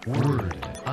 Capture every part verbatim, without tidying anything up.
Word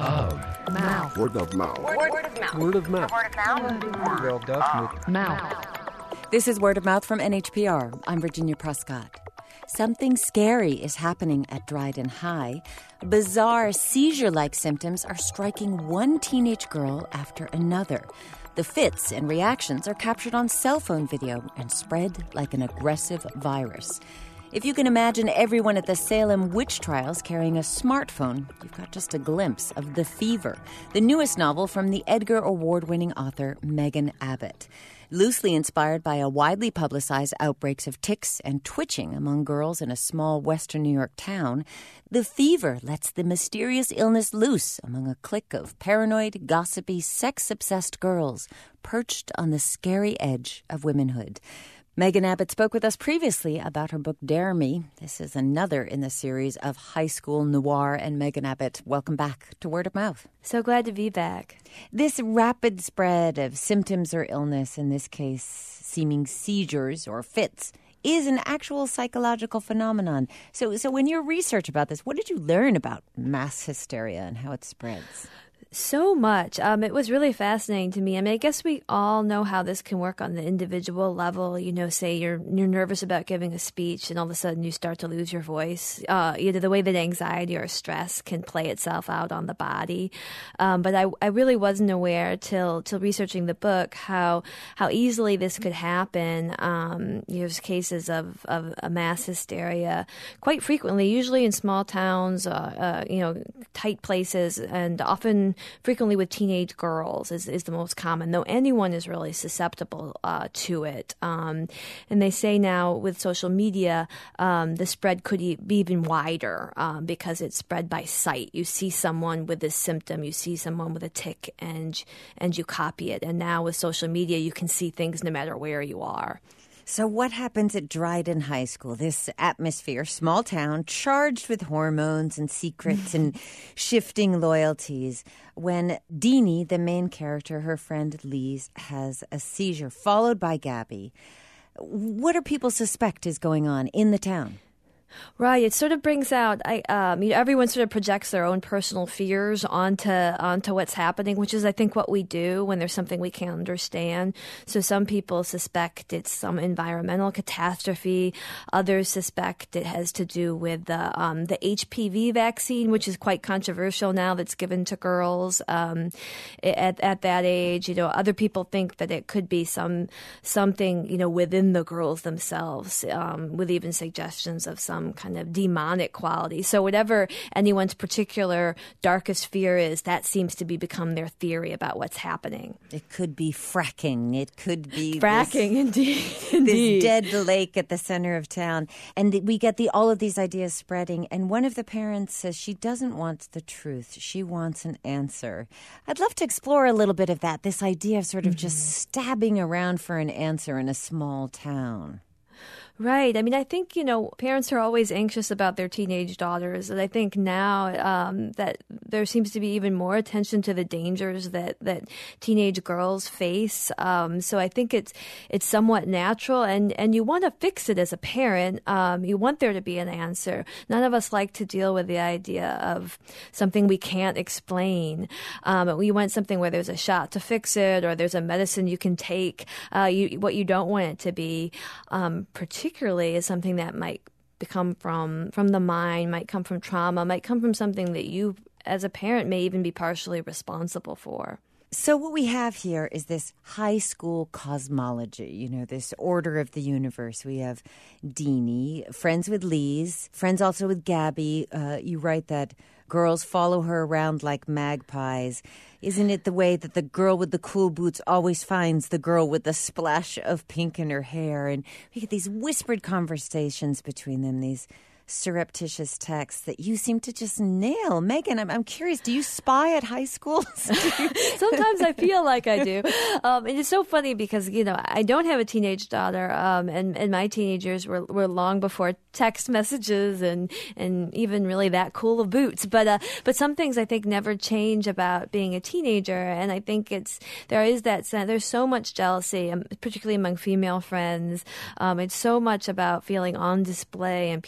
of mouth. Word of mouth. Word, word of mouth. Word of mouth. Word of mouth. Word of Mouth. This is Word of Mouth from N H P R. I'm Virginia Prescott. Something scary is happening at Dryden High. Bizarre seizure-like symptoms are striking one teenage girl after another. The fits and reactions are captured on cell phone video and spread like an aggressive virus. If you can imagine everyone at the Salem witch trials carrying a smartphone, you've got just a glimpse of The Fever, the newest novel from the Edgar Award-winning author Megan Abbott. Loosely inspired by a widely publicized outbreaks of tics and twitching among girls in a small western New York town, The Fever lets the mysterious illness loose among a clique of paranoid, gossipy, sex-obsessed girls perched on the scary edge of womanhood. Megan Abbott spoke with us previously about her book, Dare Me. This is another in the series of high school noir. And Megan Abbott, welcome back to Word of Mouth. So glad to be back. This rapid spread of symptoms or illness, in this case seeming seizures or fits, is an actual psychological phenomenon. So, so when you research about this, what did you learn about mass hysteria and how it spreads? So much. Um, it was really fascinating to me. I mean, I guess we all know how this can work on the individual level. You know, say you're you're nervous about giving a speech and all of a sudden you start to lose your voice. Uh, either the way that anxiety or stress can play itself out on the body. Um, but I, I really wasn't aware till till researching the book how how easily this could happen. Um, there's cases of, of a mass hysteria quite frequently, usually in small towns, uh, uh, you know, tight places, and often frequently with teenage girls is, is the most common, though anyone is really susceptible uh, to it. Um, and they say now with social media, um, the spread could e- be even wider um, because it's spread by sight. You see someone with this symptom, you see someone with a tic, and and you copy it. And now with social media, you can see things no matter where you are. So what happens at Dryden High School, this atmosphere, small town, charged with hormones and secrets and shifting loyalties, when Deanie, the main character, her friend Lise, has a seizure, followed by Gabby? What do people suspect is going on in the town? Right. It sort of brings out, I, um, you know, everyone sort of projects their own personal fears onto onto what's happening, which is, I think, what we do when there's something we can't understand. So some people suspect it's some environmental catastrophe. Others suspect it has to do with the um, the H P V vaccine, which is quite controversial now, that's given to girls um, at at that age. You know, other people think that it could be some something, you know, within the girls themselves, um, with even suggestions of some kind of demonic quality. So whatever anyone's particular darkest fear is, that seems to be become their theory about what's happening. It could be fracking. It could be fracking, this, indeed. this indeed. dead lake at the center of town. And we get the all of these ideas spreading. And one of the parents says she doesn't want the truth. She wants an answer. I'd love to explore a little bit of that, this idea of sort of mm-hmm. just stabbing around for an answer in a small town. Right. I mean, I think, you know, parents are always anxious about their teenage daughters. And I think now um, that there seems to be even more attention to the dangers that, that teenage girls face. Um, so I think it's it's somewhat natural. And, and you want to fix it as a parent. Um, you want there to be an answer. None of us like to deal with the idea of something we can't explain. Um, we want something where there's a shot to fix it, or there's a medicine you can take. Uh, you, what you don't want it to be, um, particularly particularly is something that might come from from the mind, might come from trauma, might come from something that you as a parent may even be partially responsible for. So what we have here is this high school cosmology, you know, this order of the universe. We have Deanie, friends with Lise, friends also with Gabby. Uh, you write that girls follow her around like magpies. Isn't it the way that the girl with the cool boots always finds the girl with the splash of pink in her hair? And we get these whispered conversations between them, these surreptitious texts that you seem to just nail. Megan, I'm, I'm curious, do you spy at high schools? Sometimes I feel like I do. Um, and it's so funny because, you know, I don't have a teenage daughter, um, and, and my teenagers were, were long before text messages and, and even really that cool of boots. But, uh, but some things I think never change about being a teenager. And I think it's, there is that sense, there's so much jealousy, um, particularly among female friends. Um, it's so much about feeling on display and people watching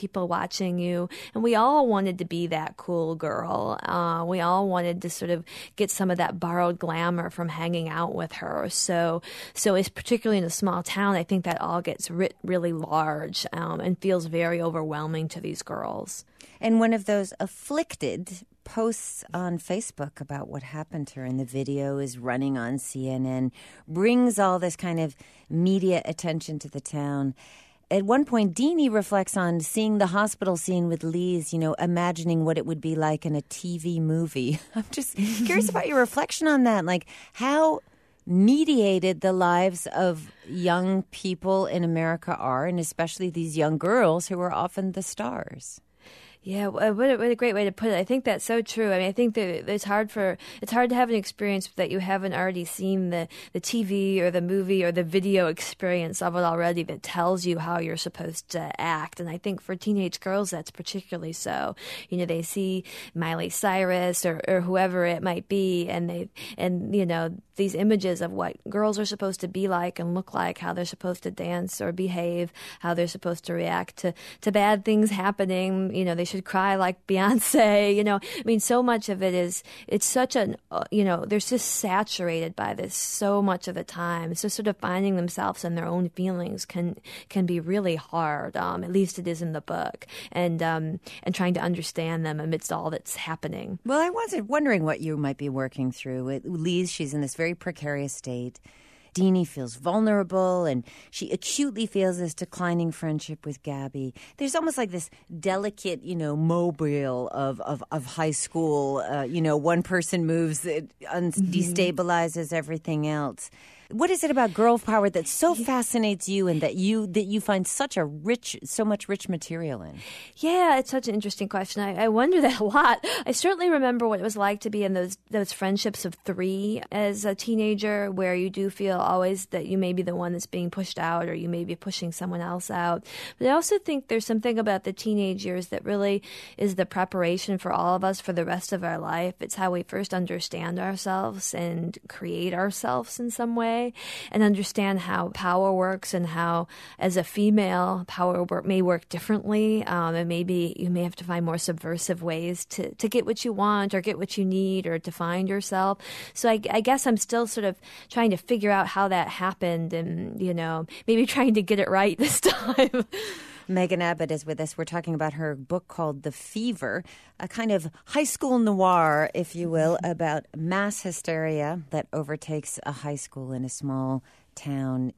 watching you. And we all wanted to be that cool girl. Uh, we all wanted to sort of get some of that borrowed glamour from hanging out with her. So, so it's particularly in a small town, I think that all gets writ really large um, and feels very overwhelming to these girls. And one of those afflicted posts on Facebook about what happened to her, and the video is running on C N N, brings all this kind of media attention to the town. At one point, Deanie reflects on seeing the hospital scene with Lise, you know, imagining what it would be like in a T V movie. I'm just curious about your reflection on that. Like, how mediated the lives of young people in America are, and especially these young girls who are often the stars. Yeah, what a, what a great way to put it. I think that's so true. I mean, I think that it's hard for it's hard to have an experience that you haven't already seen the, the T V or the movie or the video experience of it already that tells you how you're supposed to act. And I think for teenage girls, that's particularly so. You know, they see Miley Cyrus or, or whoever it might be, and they and you know these images of what girls are supposed to be like and look like, how they're supposed to dance or behave, how they're supposed to react to, to bad things happening. You know, they should cry like Beyonce. You know, I mean, so much of it is, it's such an, uh, you know, they're just saturated by this so much of the time. So sort of finding themselves in their own feelings can can be really hard. Um, at least it is in the book. And, um, and trying to understand them amidst all that's happening. Well, I was wondering what you might be working through. With Lise, she's in this very precarious state. Deanie feels vulnerable, and she acutely feels this declining friendship with Gabby. There's almost like this delicate, you know, mobile of of, of high school. Uh, you know, one person moves, it un- Mm-hmm. destabilizes everything else. What is it about girl power that so fascinates you, and that you that you find such a rich, so much rich material in? Yeah, it's such an interesting question. I, I wonder that a lot. I certainly remember what it was like to be in those those friendships of three as a teenager, where you do feel always that you may be the one that's being pushed out, or you may be pushing someone else out. But I also think there's something about the teenage years that really is the preparation for all of us for the rest of our life. It's how we first understand ourselves and create ourselves in some way, and understand how power works, and how, as a female, power work may work differently. Um, and maybe you may have to find more subversive ways to, to get what you want, or get what you need, or to find yourself. So I, I guess I'm still sort of trying to figure out how that happened, and, you know, maybe trying to get it right this time. Megan Abbott is with us. We're talking about her book called The Fever, a kind of high school noir, if you will, about mass hysteria that overtakes a high school in a small town.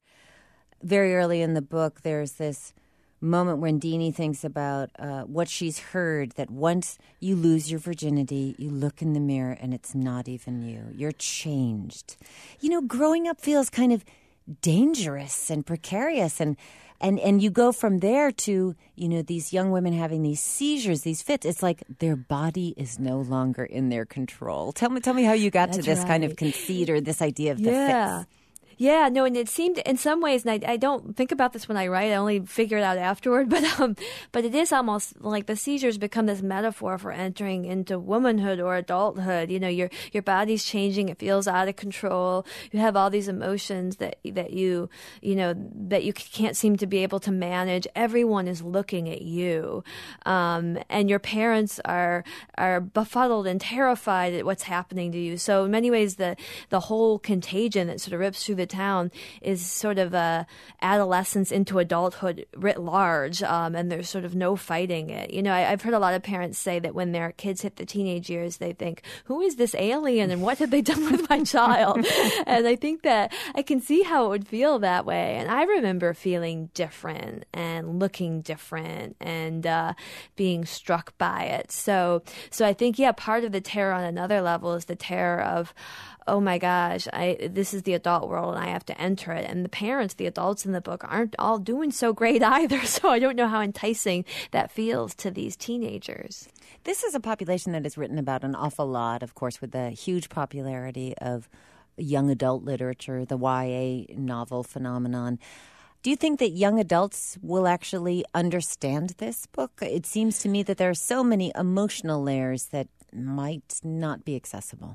Very early in the book, there's this moment when Deanie thinks about uh, what she's heard, that once you lose your virginity, you look in the mirror and it's not even you. You're changed. You know, growing up feels kind of dangerous and precarious, and And and you go from there to, you know, these young women having these seizures, these fits. It's like their body is no longer in their control. Tell me, tell me how you got That's to this right. kind of conceit, or this idea of the Yeah. fits. Yeah, no, and it seemed in some ways, and I, I don't think about this when I write, I only figure it out afterward, but um, but it is almost like the seizures become this metaphor for entering into womanhood or adulthood. You know, your your body's changing, it feels out of control. You have all these emotions that that you, you know, that you can't seem to be able to manage. Everyone is looking at you. Um, and your parents are are befuddled and terrified at what's happening to you. So in many ways, the, the whole contagion that sort of rips through the town is sort of a adolescence into adulthood writ large, um, and there's sort of no fighting it. You know, I, I've heard a lot of parents say that when their kids hit the teenage years, they think, who is this alien and what have they done with my child? And I think that I can see how it would feel that way. And I remember feeling different and looking different and uh, being struck by it. So, so I think, yeah, part of the terror on another level is the terror of, oh my gosh, I this is the adult world and I have to enter it. And the parents, the adults in the book, aren't all doing so great either. So I don't know how enticing that feels to these teenagers. This is a population that is written about an awful lot, of course, with the huge popularity of young adult literature, the Y A novel phenomenon. Do you think that young adults will actually understand this book? It seems to me that there are so many emotional layers that might not be accessible.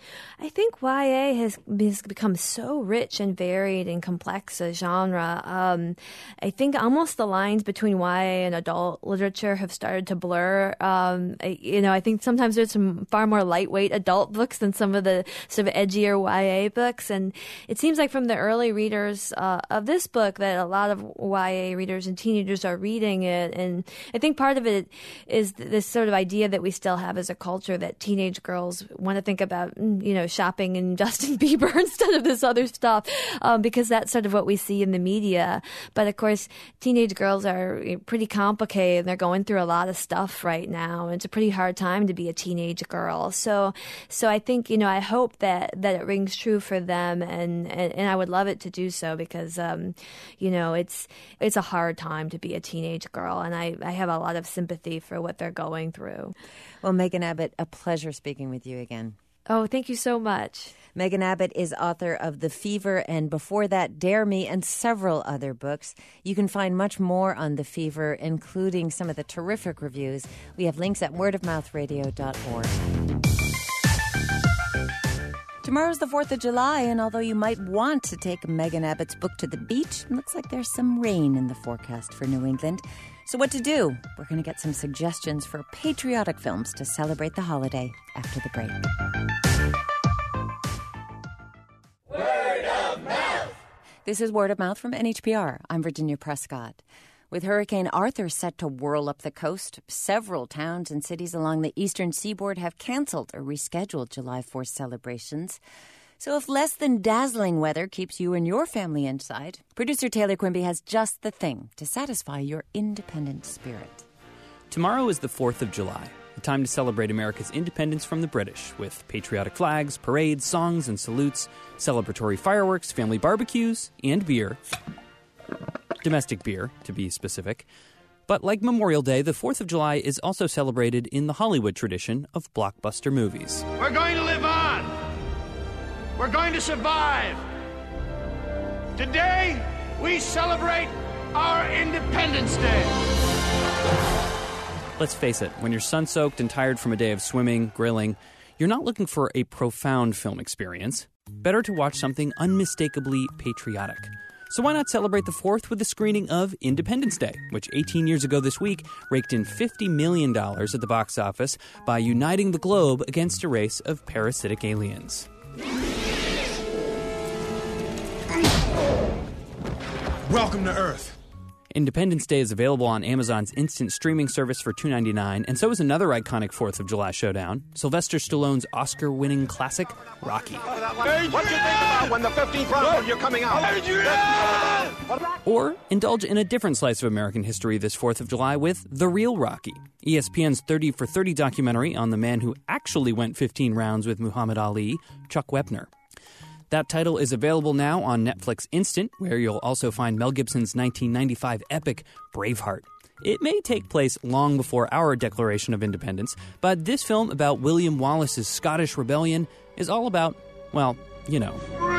I think Y A has, has become so rich and varied and complex a genre. Um, I think almost the lines between Y A and adult literature have started to blur. Um, I, you know, I think sometimes there's some far more lightweight adult books than some of the sort of edgier Y A books. And it seems like from the early readers uh, of this book that a lot of Y A readers and teenagers are reading it. And I think part of it is this sort of idea that we still have as a culture that teenage girls want to think about, you know, shopping and Justin Bieber instead of this other stuff, um, because that's sort of what we see in the media. But of course, teenage girls are pretty complicated and they're going through a lot of stuff right now. And it's a pretty hard time to be a teenage girl. So, so I think, you know, I hope that, that it rings true for them, and, and, and I would love it to do so because, um, you know, it's, it's a hard time to be a teenage girl. And I, I have a lot of sympathy for what they're going through. Well, Megan Abbott, a pleasure speaking with you again. Oh, thank you so much. Megan Abbott is author of The Fever and before that, Dare Me, and several other books. You can find much more on The Fever, including some of the terrific reviews. We have links at word of mouth radio dot org. Tomorrow's the fourth of July, and although you might want to take Megan Abbott's book to the beach, it looks like there's some rain in the forecast for New England. So what to do? We're going to get some suggestions for patriotic films to celebrate the holiday after the break. Word of Mouth. This is Word of Mouth from N H P R. I'm Virginia Prescott. With Hurricane Arthur set to whirl up the coast, several towns and cities along the eastern seaboard have canceled or rescheduled July fourth celebrations. So if less than dazzling weather keeps you and your family inside, producer Taylor Quimby has just the thing to satisfy your independent spirit. Tomorrow is the fourth of July, a time to celebrate America's independence from the British, with patriotic flags, parades, songs, and salutes, celebratory fireworks, family barbecues, and beer. Domestic beer, to be specific. But like Memorial Day, the fourth of July is also celebrated in the Hollywood tradition of blockbuster movies. We're going to live on. We're going to survive. Today, we celebrate our Independence Day. Let's face it, when you're sun-soaked and tired from a day of swimming, grilling, you're not looking for a profound film experience. Better to watch something unmistakably patriotic. So why not celebrate the fourth with a screening of Independence Day, which eighteen years ago this week raked in fifty million dollars at the box office by uniting the globe against a race of parasitic aliens. Welcome to Earth. Independence Day is available on Amazon's instant streaming service for two dollars and ninety-nine cents, and so is another iconic fourth of July showdown, Sylvester Stallone's Oscar-winning classic, Rocky. What you think about when the fifteenth round you're coming out? Or indulge in a different slice of American history this fourth of July with The Real Rocky, E S P N's thirty for thirty documentary on the man who actually went fifteen rounds with Muhammad Ali, Chuck Wepner. That title is available now on Netflix Instant, where you'll also find Mel Gibson's nineteen ninety-five epic Braveheart. It may take place long before our Declaration of Independence, but this film about William Wallace's Scottish Rebellion is all about, well, you know.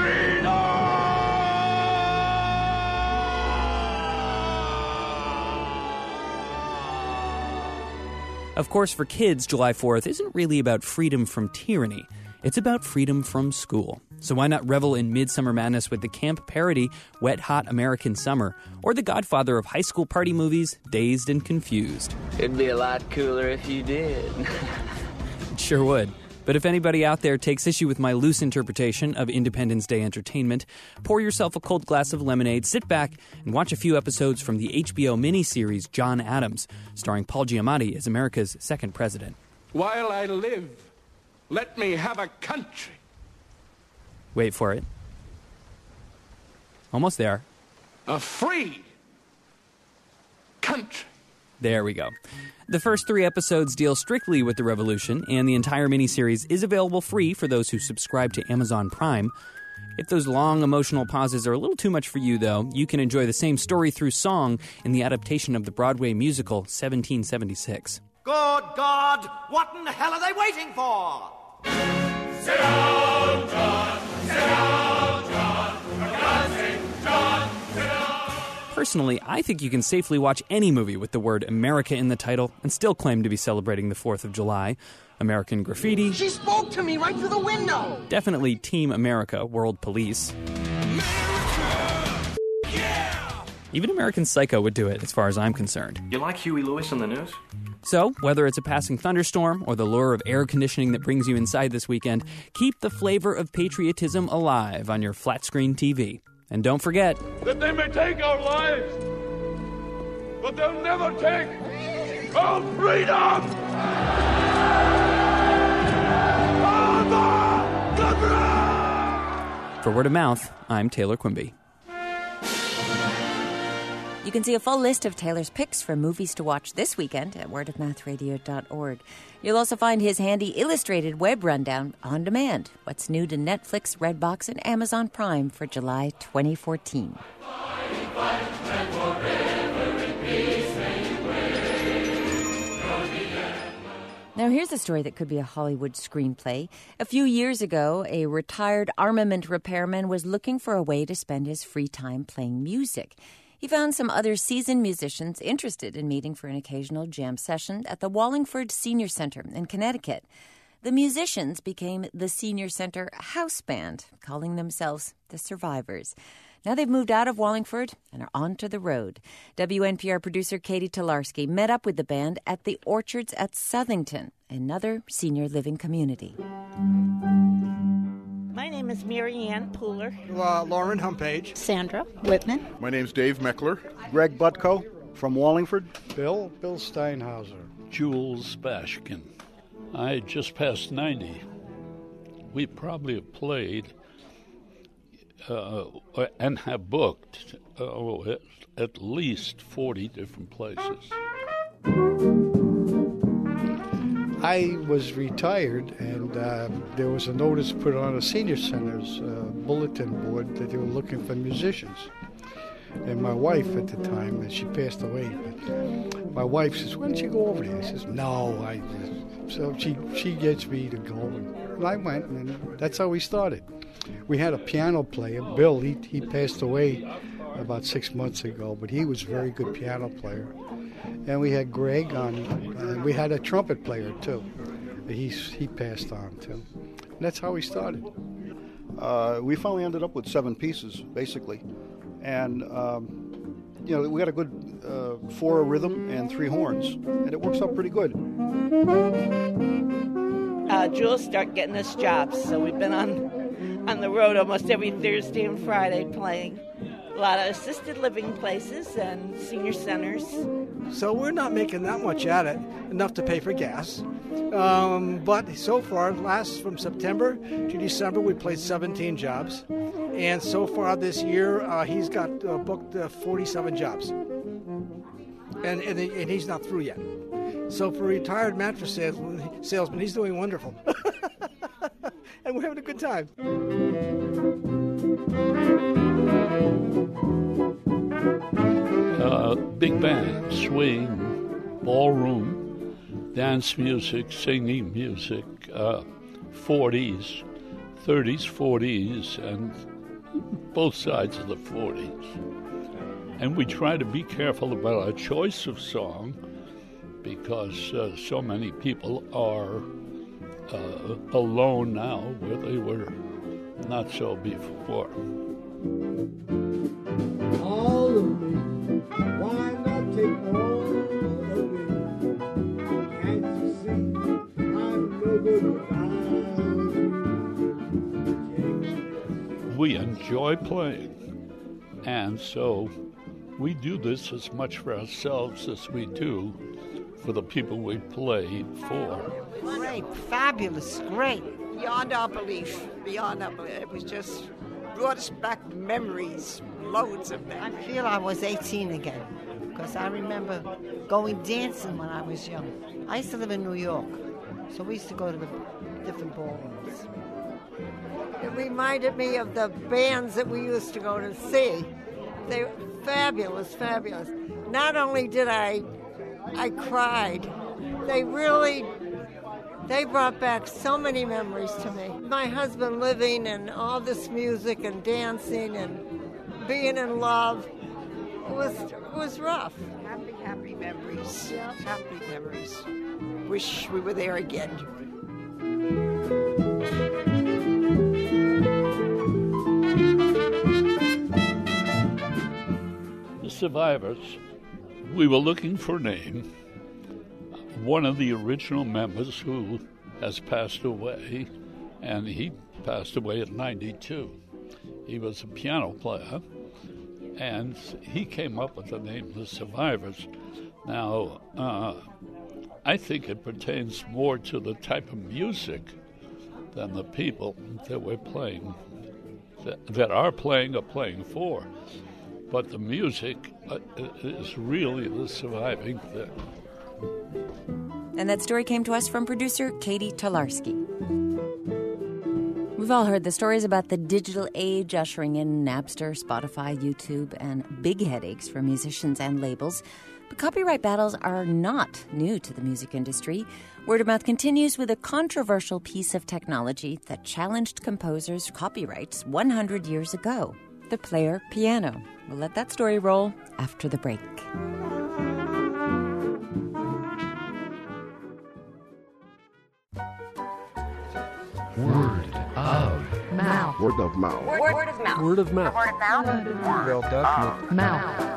Of course, for kids, July fourth isn't really about freedom from tyranny. It's about freedom from school. So why not revel in Midsummer Madness with the camp parody Wet Hot American Summer, or the godfather of high school party movies, Dazed and Confused? It'd be a lot cooler if you did. It sure would. But if anybody out there takes issue with my loose interpretation of Independence Day entertainment, pour yourself a cold glass of lemonade, sit back, and watch a few episodes from the H B O miniseries John Adams, starring Paul Giamatti as America's second president. While I live, let me have a country. Wait for it. Almost there. A free country. There we go. The first three episodes deal strictly with the revolution, and the entire miniseries is available free for those who subscribe to Amazon Prime. If those long emotional pauses are a little too much for you, though, you can enjoy the same story through song in the adaptation of the Broadway musical seventeen seventy-six. Good God, what in the hell are they waiting for? Sit down, John. Sit down, John. For God's sake, John, sit down. Personally, I think you can safely watch any movie with the word America in the title and still claim to be celebrating the fourth of July. American Graffiti. She spoke to me right through the window. Definitely Team America, World Police. America! Yeah! Even American Psycho would do it, as far as I'm concerned. You like Huey Lewis on the news? So, whether it's a passing thunderstorm or the lure of air conditioning that brings you inside this weekend, keep the flavor of patriotism alive on your flat-screen T V. And don't forget that they may take our lives, but they'll never take our freedom! For Word of Mouth, I'm Taylor Quimby. You can see a full list of Taylor's picks for movies to watch this weekend at word of mouth radio dot org. You'll also find his handy illustrated web rundown on demand. What's new to Netflix, Redbox, and Amazon Prime for July twenty fourteen. Now, here's a story that could be a Hollywood screenplay. A few years ago, a retired armament repairman was looking for a way to spend his free time playing music. He found some other seasoned musicians interested in meeting for an occasional jam session at the Wallingford Senior Center in Connecticut. The musicians became the Senior Center House Band, calling themselves the Survivors. Now they've moved out of Wallingford and are on to the road. W N P R producer Katie Tolarski met up with the band at the Orchards at Southington, another senior living community. My name is Mary Ann Pooler. Uh, Lauren Humpage. Sandra Whitman. My name's Dave Meckler. Greg Butko from Wallingford. Bill, Bill Steinhauser. Jules Bashkin. I just passed ninety. We probably have played uh, and have booked uh, at, at least forty different places. I was retired, and uh, there was a notice put on a senior center's uh, bulletin board that they were looking for musicians. And my wife at the time, and she passed away, but my wife says, "Why don't you go over there?" I says, "No, I." So she she gets me to go, and I went, and that's how we started. We had a piano player, Bill. He he passed away about six months ago, but he was a very good piano player. And we had Greg on, and we had a trumpet player too. He's he passed on too. And that's how we started. Uh, we finally ended up with seven pieces, basically. And, um, you know, we got a good uh, four rhythm and three horns, and it works out pretty good. Uh, Jules started getting us jobs, so we've been on, on the road almost every Thursday and Friday playing a lot of assisted living places and senior centers. So we're not making that much at it, enough to pay for gas. Um, but so far, last from September to December, we played seventeen jobs. And so far this year, uh, he's got uh, booked uh, forty-seven jobs. And, and and he's not through yet. So for a retired mattress salesman, salesman he's doing wonderful. And we're having a good time. Uh, big band, swing, ballroom, dance music, singing music, uh, forties, thirties, forties, and both sides of the forties. And we try to be careful about our choice of song because uh, so many people are uh, alone now where they were not so before. All of me, why not take all of me? Can't you see I'm no good without you? We enjoy playing, and so we do this as much for ourselves as we do for the people we play for. Great, fabulous, great. Beyond our belief, beyond our belief. It was just brought us back memories, loads of them. I feel I was eighteen again, because I remember going dancing when I was young. I used to live in New York, so we used to go to the different ballrooms. It reminded me of the bands that we used to go to see. They were fabulous, fabulous. Not only did I, I cried, they really, they brought back so many memories to me. My husband living and all this music and dancing and being in love. it was it was rough. Happy, happy memories. Happy memories. Wish we were there again. The survivors, we were looking for a name. One of the original members who has passed away, and he passed away at ninety-two. He was a piano player, and he came up with the name The Survivors. Now, uh, I think it pertains more to the type of music than the people that we're playing, that, that are playing or playing for. But the music uh, is really the surviving thing. And that story came to us from producer Katie Tolarski. We've all heard the stories about the digital age ushering in Napster, Spotify, YouTube, and big headaches for musicians and labels. But copyright battles are not new to the music industry. Word of Mouth continues with a controversial piece of technology that challenged composers' copyrights one hundred years ago, the player piano. We'll let that story roll after the break. Word of Mouth. Word of mouth. Word, word of mouth. Word of mouth. Word of mouth. Word of mouth. Mouth.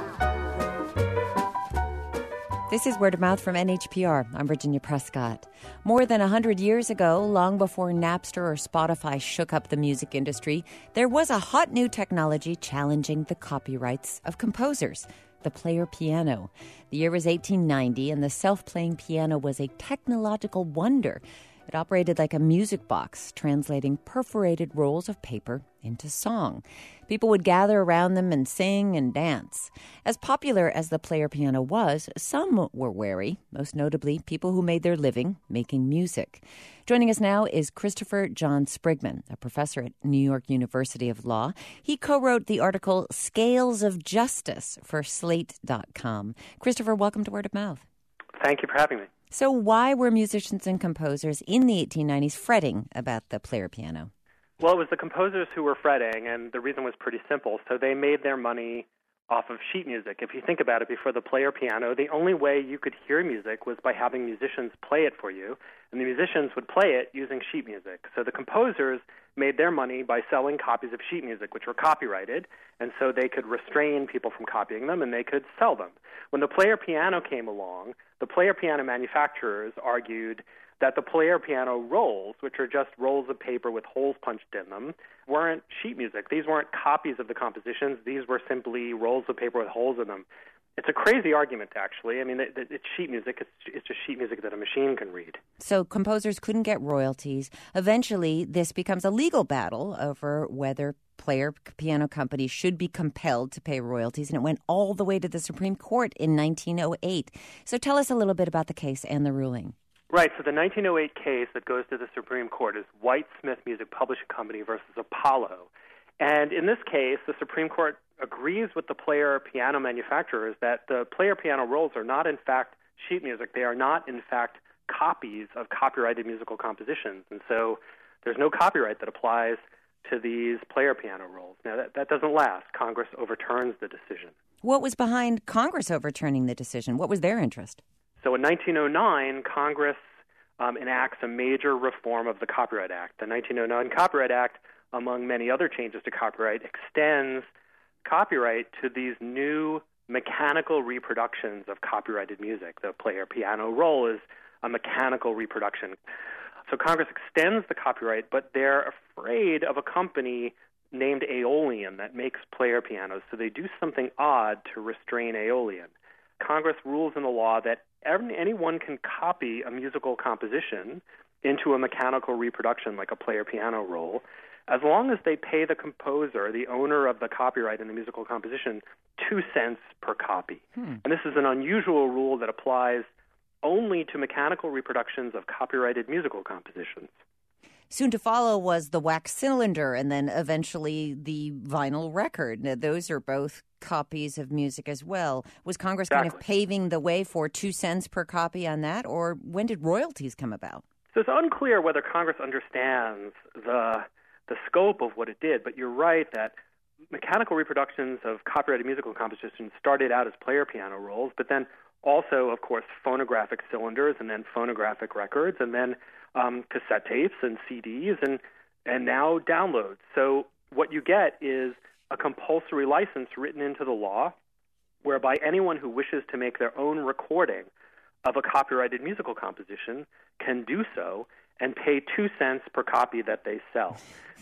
This is Word of Mouth from N H P R. I'm Virginia Prescott. More than one hundred years ago, long before Napster or Spotify shook up the music industry, there was a hot new technology challenging the copyrights of composers, the player piano. The year was eighteen ninety, and the self-playing piano was a technological wonder. It operated like a music box, translating perforated rolls of paper into song. People would gather around them and sing and dance. As popular as the player piano was, some were wary, most notably people who made their living making music. Joining us now is Christopher John Sprigman, a professor at New York University of Law. He co-wrote the article Scales of Justice for Slate dot com. Christopher, welcome to Word of Mouth. Thank you for having me. So why were musicians and composers in the eighteen nineties fretting about the player piano? Well, it was the composers who were fretting, and the reason was pretty simple. So they made their money off of sheet music. If you think about it, before the player piano, the only way you could hear music was by having musicians play it for you, and the musicians would play it using sheet music. So the composers made their money by selling copies of sheet music, which were copyrighted, and so they could restrain people from copying them, and they could sell them. When the player piano came along, the player piano manufacturers argued that the player piano rolls, which are just rolls of paper with holes punched in them, weren't sheet music. These weren't copies of the compositions. These were simply rolls of paper with holes in them. It's a crazy argument, actually. I mean, it, it, it's sheet music. It's, it's just sheet music that a machine can read. So composers couldn't get royalties. Eventually, this becomes a legal battle over whether player piano companies should be compelled to pay royalties, and it went all the way to the Supreme Court in nineteen oh eight. So tell us a little bit about the case and the ruling. Right, so the nineteen oh eight case that goes to the Supreme Court is White Smith Music Publishing Company versus Apollo. And in this case, the Supreme Court agrees with the player piano manufacturers that the player piano rolls are not, in fact, sheet music. They are not, in fact, copies of copyrighted musical compositions. And so there's no copyright that applies to these player piano rolls. Now, that, that doesn't last. Congress overturns the decision. What was behind Congress overturning the decision? What was their interest? So in nineteen oh nine, Congress um, enacts a major reform of the Copyright Act. The nineteen oh nine Copyright Act, among many other changes to copyright, extends copyright to these new mechanical reproductions of copyrighted music. The player piano roll is a mechanical reproduction. So Congress extends the copyright, but they're afraid of a company named Aeolian that makes player pianos, so they do something odd to restrain Aeolian. Congress rules in the law that anyone can copy a musical composition into a mechanical reproduction like a player piano roll, as long as they pay the composer, the owner of the copyright in the musical composition, two cents per copy. Hmm. And this is an unusual rule that applies only to mechanical reproductions of copyrighted musical compositions. Soon to follow was the wax cylinder and then eventually the vinyl record. Now, those are both copies of music as well. Was Congress exactly. kind of paving the way for two cents per copy on that, or when did royalties come about? So it's unclear whether Congress understands the the scope of what it did, but you're right that mechanical reproductions of copyrighted musical compositions started out as player piano rolls, but then also, of course, phonographic cylinders and then phonographic records and then um, cassette tapes and C Ds and, and now downloads. So what you get is a compulsory license written into the law whereby anyone who wishes to make their own recording of a copyrighted musical composition can do so and pay two cents per copy that they sell.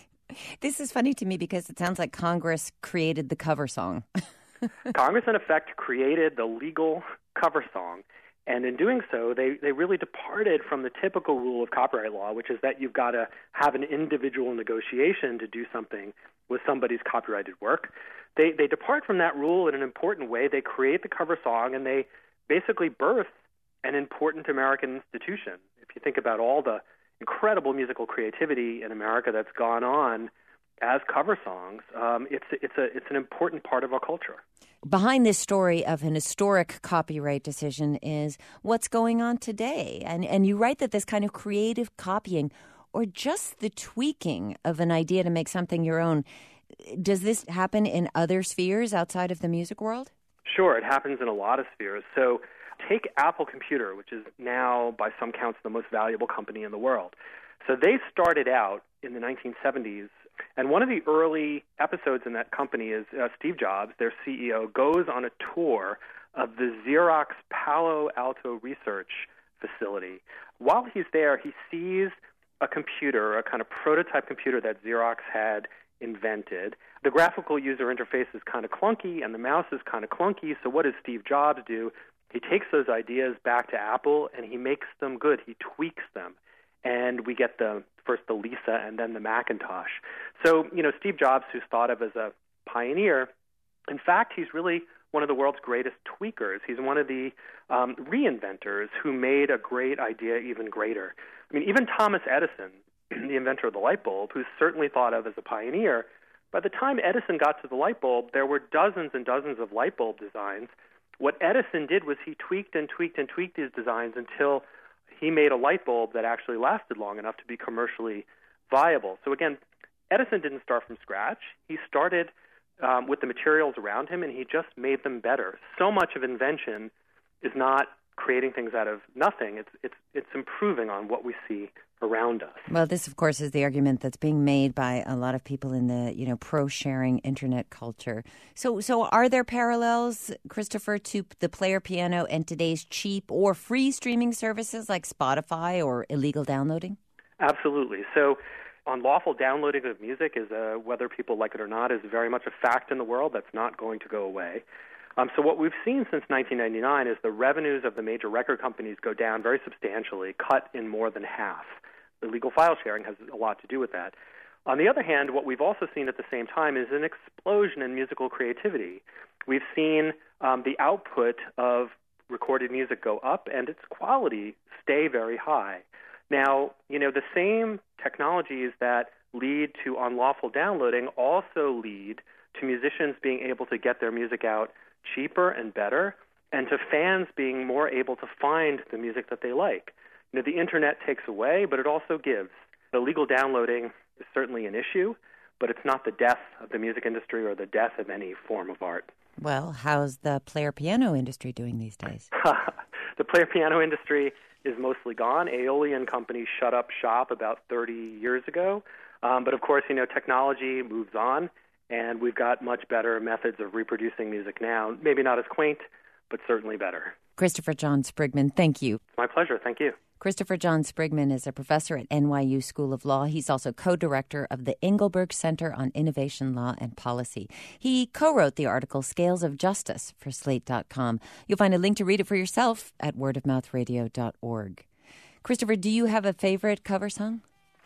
This is funny to me because it sounds like Congress created the cover song. Congress, in effect, created the legal cover song, and in doing so, they, they really departed from the typical rule of copyright law, which is that you've got to have an individual negotiation to do something with somebody's copyrighted work. They, they depart from that rule in an important way. They create the cover song, and they basically birth an important American institution. If you think about all the incredible musical creativity in America that's gone on as cover songs, um, it's it's a it's an important part of our culture. Behind this story of an historic copyright decision is what's going on today, and and you write that this kind of creative copying, or just the tweaking of an idea to make something your own, does this happen in other spheres outside of the music world? Sure, it happens in a lot of spheres. So take Apple Computer, which is now, by some counts, the most valuable company in the world. So they started out in the nineteen seventies, and one of the early episodes in that company is uh, Steve Jobs, their C E O, goes on a tour of the Xerox Palo Alto research facility. While he's there, he sees a computer, a kind of prototype computer that Xerox had invented. The graphical user interface is kind of clunky, and the mouse is kind of clunky, so what does Steve Jobs do? He takes those ideas back to Apple, and he makes them good. He tweaks them. And we get the first the Lisa and then the Macintosh. So, you know, Steve Jobs, who's thought of as a pioneer, in fact, he's really one of the world's greatest tweakers. He's one of the um, reinventors who made a great idea even greater. I mean, even Thomas Edison, the inventor of the light bulb, who's certainly thought of as a pioneer, by the time Edison got to the light bulb, there were dozens and dozens of light bulb designs. What Edison did was he tweaked and tweaked and tweaked his designs until he made a light bulb that actually lasted long enough to be commercially viable. So again, Edison didn't start from scratch. He started um, with the materials around him, and he just made them better. So much of invention is not creating things out of nothing. It's it's it's improving on what we see around us. Well, this, of course, is the argument that's being made by a lot of people in the, you know, pro-sharing internet culture. So, so are there parallels, Christopher, to the player piano and today's cheap or free streaming services like Spotify or illegal downloading? Absolutely. So, unlawful downloading of music is, a, whether people like it or not, is very much a fact in the world that's not going to go away. Um, so what we've seen since nineteen ninety-nine is the revenues of the major record companies go down very substantially, cut in more than half. Illegal file sharing has a lot to do with that. On the other hand, what we've also seen at the same time is an explosion in musical creativity. We've seen um, the output of recorded music go up and its quality stay very high. Now, you know, the same technologies that lead to unlawful downloading also lead to musicians being able to get their music out cheaper and better, and to fans being more able to find the music that they like. You know, the internet takes away, but it also gives. Illegal downloading is certainly an issue, but it's not the death of the music industry or the death of any form of art. Well, how's the player piano industry doing these days? The player piano industry is mostly gone. Aeolian Company shut up shop about thirty years ago. Um, but of course, you know, technology moves on, and we've got much better methods of reproducing music now. Maybe not as quaint, but certainly better. Christopher John Sprigman, thank you. My pleasure. Thank you. Christopher John Sprigman is a professor at N Y U School of Law. He's also co-director of the Engelberg Center on Innovation Law and Policy. He co-wrote the article Scales of Justice for Slate dot com. You'll find a link to read it for yourself at word of mouth radio dot org. Christopher, do you have a favorite cover song?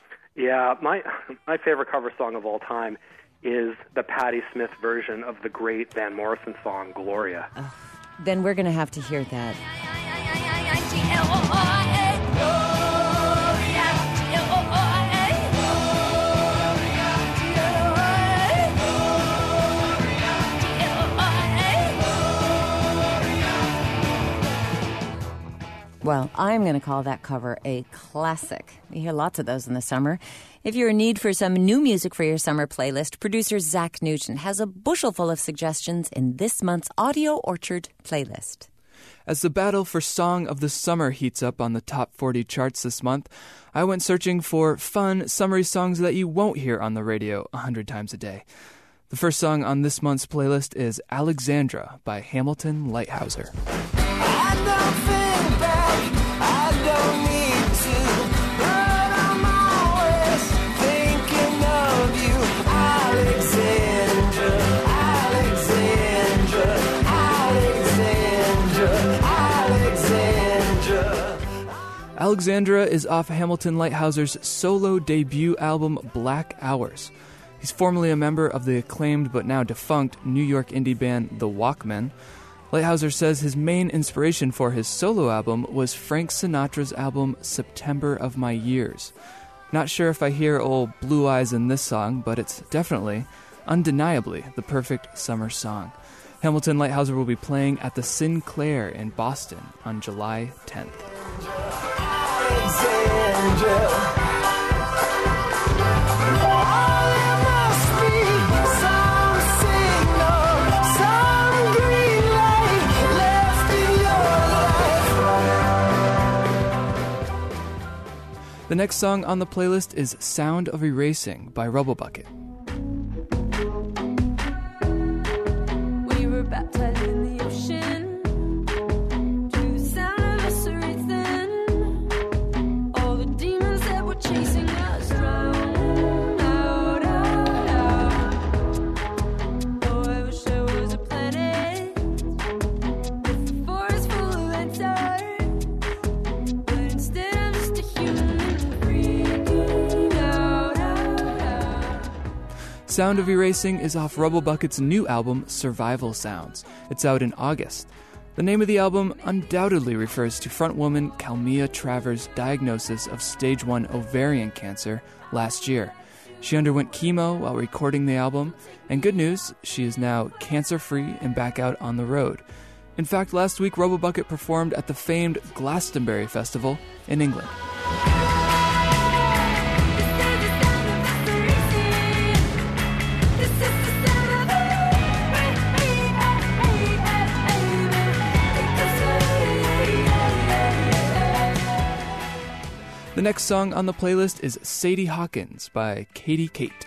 Yeah, my my favorite cover song of all time is the Patti Smith version of the great Van Morrison song, Gloria. Oh, then we're going to have to hear that. Well, I'm going to call that cover a classic. You hear lots of those in the summer. If you're in need for some new music for your summer playlist, producer Zach Nugent has a bushel full of suggestions in this month's Audio Orchard playlist. As the battle for Song of the Summer heats up on the top forty charts this month, I went searching for fun, summery songs that you won't hear on the radio a hundred times a day. The first song on this month's playlist is Alexandra by Hamilton Lighthouser. I don't think back, I don't need to, but I'm always thinking of you, Alexandra, Alexandra, Alexandra, Alexandra. Alexandra is off Hamilton Lighthouser's solo debut album Black Hours. He's formerly a member of the acclaimed but now defunct New York indie band The Walkmen. Lighthouser says his main inspiration for his solo album was Frank Sinatra's album September of My Years. Not sure if I hear old Blue Eyes in this song, but it's definitely, undeniably, the perfect summer song. Hamilton Lighthouser will be playing at the Sinclair in Boston on July tenth. Alexandra. The next song on the playlist is Sound of Erasing by Rubble Bucket. We were baptized in the ocean to the sound of us erasing. All the demons that were chasing us drowned out, out, out. Oh, I wish I was a planet with a forest full of lanterns, but instead I'm just a human. Sound of Erasing is off Rubble Bucket's new album, Survival Sounds. It's out in August. The name of the album undoubtedly refers to frontwoman Kalmia Travers' diagnosis of stage one ovarian cancer last year. She underwent chemo while recording the album, and good news, she is now cancer-free and back out on the road. In fact, last week, Rubble Bucket performed at the famed Glastonbury Festival in England. The next song on the playlist is Sadie Hawkins by Katie Kate.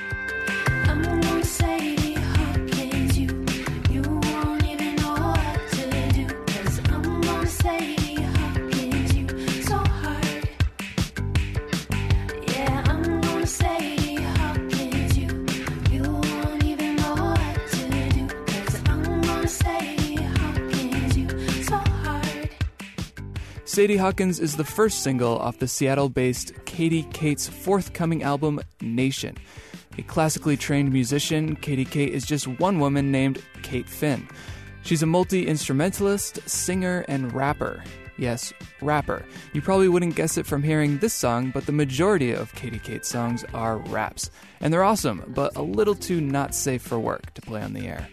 Sadie Hawkins is the first single off the Seattle-based Katie Kate's forthcoming album, Nation. A classically trained musician, Katie Kate is just one woman named Kate Finn. She's a multi-instrumentalist, singer, and rapper. Yes, rapper. You probably wouldn't guess it from hearing this song, but the majority of Katie Kate's songs are raps. And they're awesome, but a little too not safe for work to play on the air.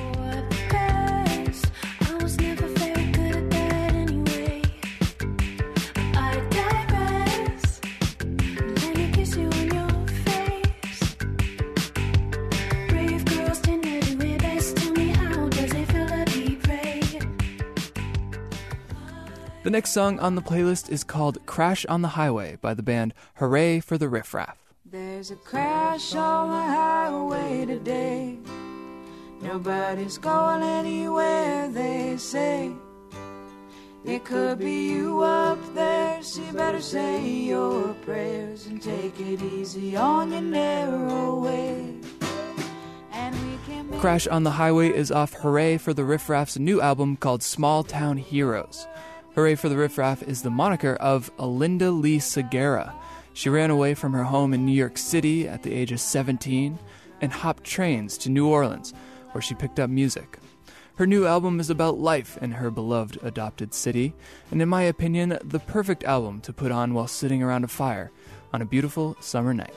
The next song on the playlist is called Crash on the Highway by the band Hooray for the Riff Raff. There's a crash on the highway today. Nobody's going anywhere, they say. It could be you up there, so you better say your prayers and take it easy on your narrow way. Crash on the Highway is off Hooray for the Riff Raff's new album called Small Town Heroes. Hooray for the Riff Raff is the moniker of Alinda Lee Segura. She ran away from her home in New York City at the age of seventeen and hopped trains to New Orleans, where she picked up music. Her new album is about life in her beloved adopted city, and in my opinion, the perfect album to put on while sitting around a fire on a beautiful summer night.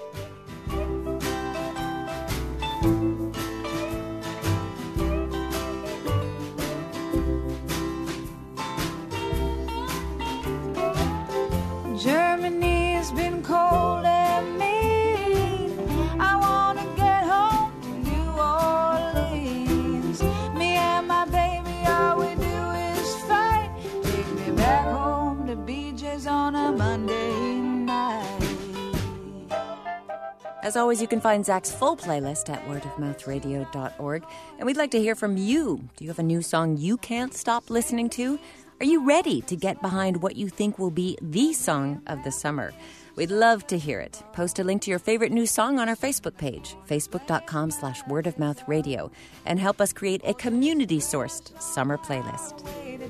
As always, you can find Zach's full playlist at word of mouth radio dot org. And we'd like to hear from you. Do you have a new song you can't stop listening to? Are you ready to get behind what you think will be the song of the summer? We'd love to hear it. Post a link to your favorite new song on our Facebook page, facebook.com slash wordofmouthradio, and help us create a community-sourced summer playlist.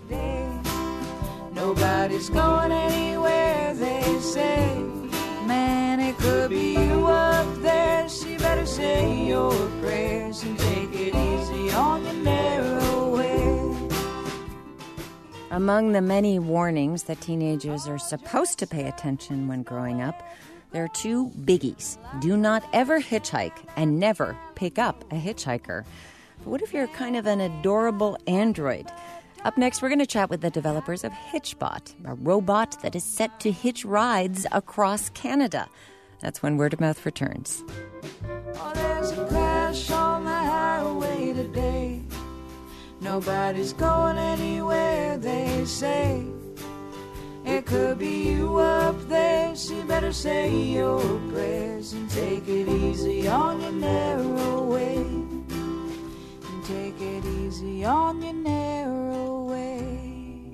Nobody's going anywhere, they say. Man, it could be you up there. She better say your prayers and take it easy on your narrow way. Among the many warnings that teenagers are supposed to pay attention when growing up, there are two biggies. Do not ever hitchhike and never pick up a hitchhiker. But what if you're kind of an adorable android? Up next, we're going to chat with the developers of Hitchbot, a robot that is set to hitch rides across Canada. That's when Word of Mouth returns. Oh, there's a crash on the highway today. Nobody's going anywhere, they say. It could be you up there. She better say your prayers and take it easy on your narrow way. And take it easy on your narrow way.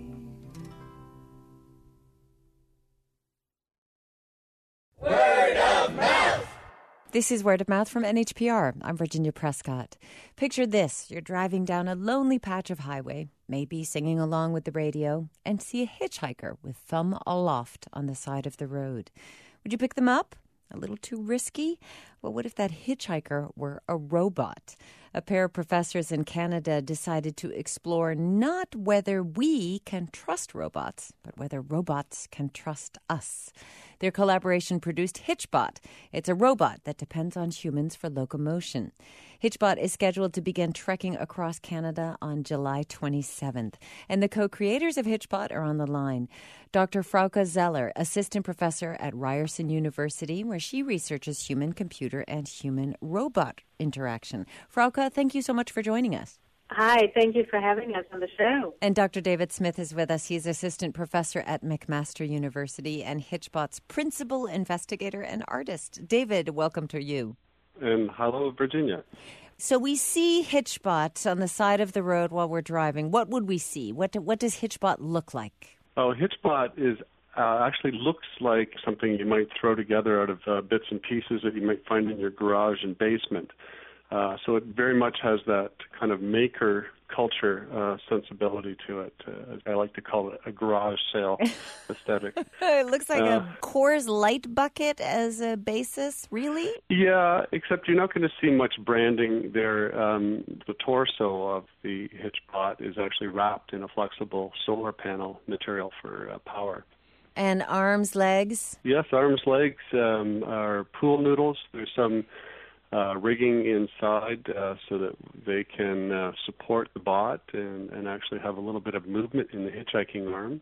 Word of Mouth. This is Word of Mouth from N H P R. I'm Virginia Prescott. Picture this. You're driving down a lonely patch of highway, maybe singing along with the radio, and see a hitchhiker with thumb aloft on the side of the road. Would you pick them up? A little too risky? Well, what if that hitchhiker were a robot? A pair of professors in Canada decided to explore not whether we can trust robots, but whether robots can trust us. Their collaboration produced Hitchbot. It's a robot that depends on humans for locomotion. Hitchbot is scheduled to begin trekking across Canada on July twenty-seventh. And the co-creators of Hitchbot are on the line. Doctor Frauke Zeller, assistant professor at Ryerson University, where she researches human-computer and human-robot interaction. Frauke, thank you so much for joining us. Hi, thank you for having us on the show. And Doctor David Smith is with us. He's assistant professor at McMaster University and Hitchbot's principal investigator and artist. David, welcome to you. And hello, Virginia. So we see Hitchbot on the side of the road while we're driving. What would we see? What do, what does Hitchbot look like? Oh, Hitchbot is uh, actually looks like something you might throw together out of uh, bits and pieces that you might find in your garage and basement. Uh, so it very much has that kind of maker culture uh, sensibility to it. Uh, I like to call it a garage sale aesthetic. It looks like uh, a Coors Light bucket as a basis, really? Yeah, except you're not going to see much branding there. Um, the torso of the Hitchbot is actually wrapped in a flexible solar panel material for uh, power. And arms, legs? Yes, arms, legs um, are pool noodles. There's some Uh, rigging inside uh, so that they can uh, support the bot and, and actually have a little bit of movement in the hitchhiking arm.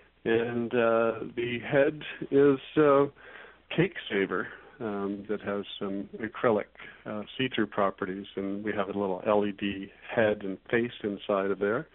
And uh, the head is uh, cake saver um, that has some acrylic uh, see-through properties, and we have a little L E D head and face inside of there.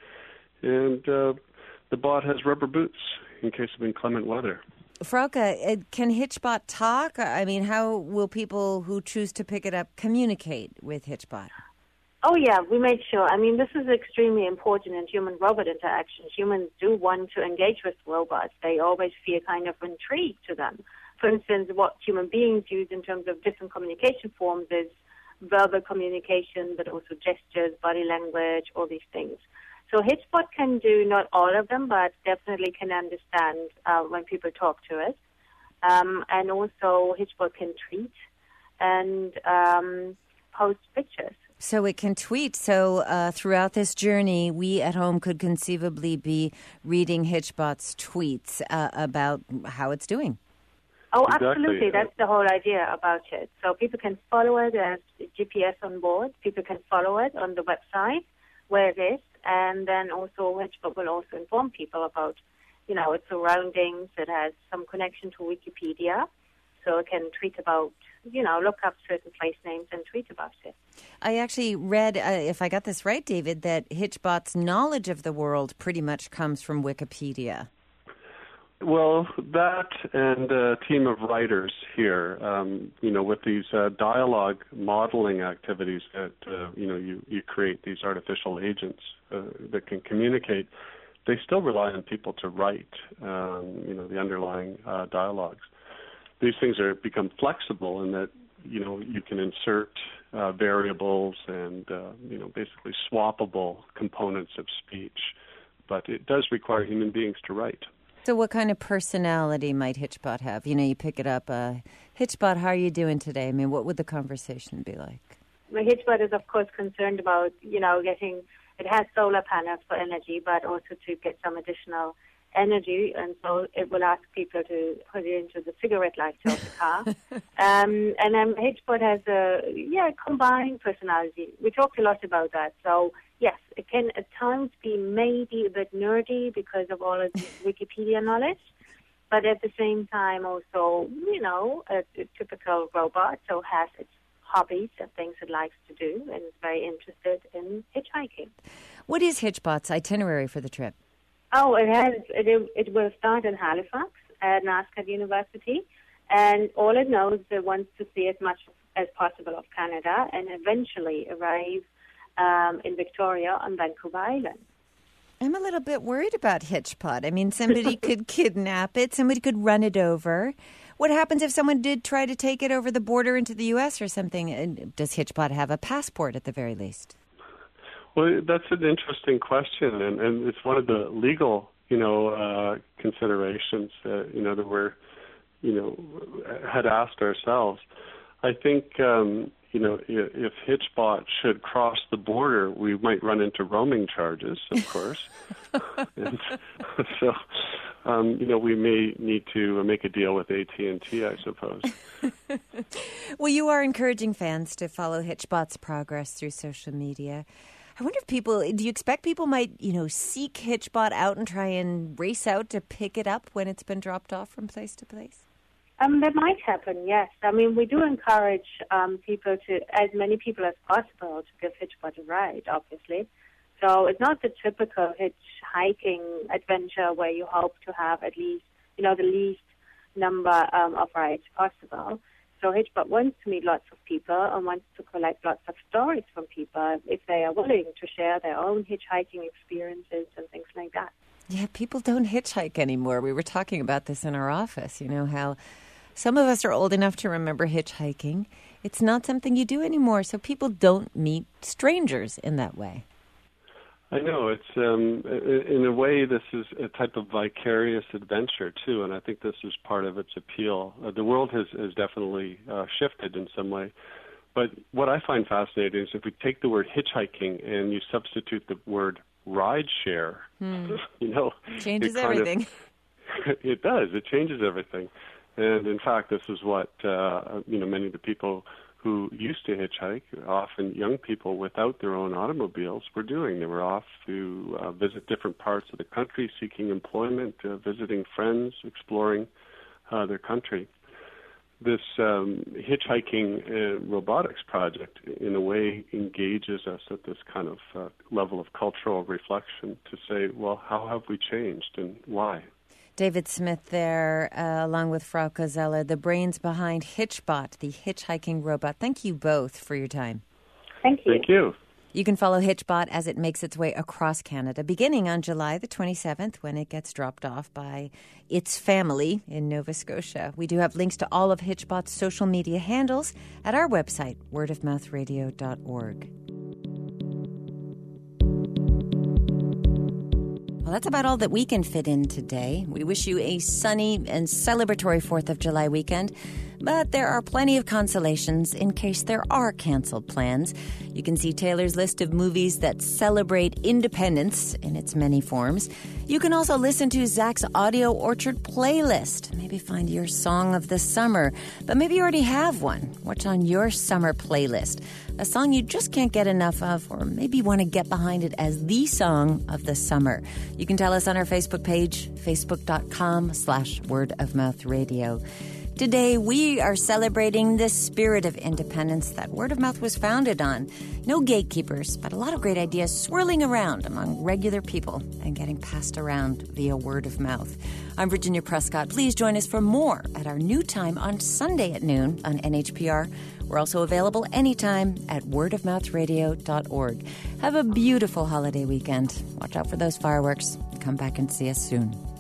And uh, the bot has rubber boots in case of inclement weather. Frauke, can Hitchbot talk? I mean, how will people who choose to pick it up communicate with Hitchbot? Oh, yeah, we made sure. I mean, this is extremely important in human-robot interactions. Humans do want to engage with robots. They always feel kind of intrigued to them. For instance, what human beings use in terms of different communication forms is verbal communication, but also gestures, body language, all these things. So Hitchbot can do not all of them, but definitely can understand uh, when people talk to it. Um, and also Hitchbot can tweet and um, post pictures. So it can tweet. So uh, throughout this journey, we at home could conceivably be reading Hitchbot's tweets uh, about how it's doing. Oh, exactly. Absolutely. That's the whole idea about it. So people can follow it as G P S on board. People can follow it on the website where it is. And then also Hitchbot will also inform people about, you know, its surroundings. It has some connection to Wikipedia. So it can tweet about, you know, look up certain place names and tweet about it. I actually read, uh, if I got this right, David, that Hitchbot's knowledge of the world pretty much comes from Wikipedia. Well, that and a team of writers here, um, you know, with these uh, dialogue modeling activities that, uh, you know, you, you create these artificial agents uh, that can communicate, they still rely on people to write, um, you know, the underlying uh, dialogues. These things are become flexible in that, you know, you can insert uh, variables and, uh, you know, basically swappable components of speech, but it does require human beings to write. So what kind of personality might HitchBot have? You know, you pick it up, uh, HitchBot, how are you doing today? I mean, what would the conversation be like? Well, HitchBot is, of course, concerned about, you know, getting, it has solar panels for energy, but also to get some additional energy, and so it will ask people to put it into the cigarette lighter of the car. um, and um, HitchBot has a, yeah, combined personality. We talked a lot about that, so yes, it can at times be maybe a bit nerdy because of all of the Wikipedia knowledge, but at the same time also, you know, a, a typical robot, so has its hobbies and things it likes to do and is very interested in hitchhiking. What is HitchBot's itinerary for the trip? Oh, it has. It, it will start in Halifax at NSCAD University, and all it knows is it wants to see as much as possible of Canada and eventually arrive Um, in Victoria on Vancouver Island. I'm a little bit worried about HitchBot. I mean, somebody could kidnap it. Somebody could run it over. What happens if someone did try to take it over the border into the U S or something? Does HitchBot have a passport at the very least? Well, that's an interesting question, and, and it's one of the legal, you know, uh, considerations, uh, you know, that we're, you know, had asked ourselves. I think, um, you know, if, if HitchBot should cross the border, we might run into roaming charges, of course. and so, um, you know, we may need to make a deal with A T and T, I suppose. Well, you are encouraging fans to follow HitchBot's progress through social media. I wonder if people, do you expect people might, you know, seek HitchBot out and try and race out to pick it up when it's been dropped off from place to place? Um, that might happen, yes. I mean, we do encourage um, people to, as many people as possible, to give HitchBot a ride, obviously. So it's not the typical hitchhiking adventure where you hope to have at least, you know, the least number um, of rides possible. So HitchBot wants to meet lots of people and wants to collect lots of stories from people if they are willing to share their own hitchhiking experiences and things like that. Yeah, people don't hitchhike anymore. We were talking about this in our office, you know, how some of us are old enough to remember hitchhiking. It's not something you do anymore, so people don't meet strangers in that way. I know. It's um, in a way, this is a type of vicarious adventure, too, and I think this is part of its appeal. Uh, the world has, has definitely uh, shifted in some way. But what I find fascinating is if we take the word hitchhiking and you substitute the word ride share, hmm. you know. Changes everything. Of, it does. It changes everything. And, in fact, this is what, uh, you know, many of the people who used to hitchhike, often young people without their own automobiles, were doing. They were off to uh, visit different parts of the country, seeking employment, uh, visiting friends, exploring uh, their country. This um, hitchhiking uh, robotics project, in a way, engages us at this kind of uh, level of cultural reflection to say, well, how have we changed and why? David Smith there, uh, along with Frauke Zeller, the brains behind HitchBot, the hitchhiking robot. Thank you both for your time. Thank you. Thank you. You can follow HitchBot as it makes its way across Canada, beginning on July the twenty-seventh, when it gets dropped off by its family in Nova Scotia. We do have links to all of HitchBot's social media handles at our website, word of mouth radio dot org. Well, that's about all that we can fit in today. We wish you a sunny and celebratory fourth of July weekend, but there are plenty of consolations in case there are canceled plans. You can see Taylor's list of movies that celebrate independence in its many forms. You can also listen to Zach's Audio Orchard playlist. Maybe find your song of the summer, but maybe you already have one. What's on your summer playlist? A song you just can't get enough of, or maybe you want to get behind it as the song of the summer. You can tell us on our Facebook page, facebook dot com slash word of mouth radio. Today, we are celebrating the spirit of independence that word of mouth was founded on. No gatekeepers, but a lot of great ideas swirling around among regular people and getting passed around via word of mouth. I'm Virginia Prescott. Please join us for more at our new time on Sunday at noon on N H P R. We're also available anytime at word of mouth radio dot org. Have a beautiful holiday weekend. Watch out for those fireworks. Come back and see us soon.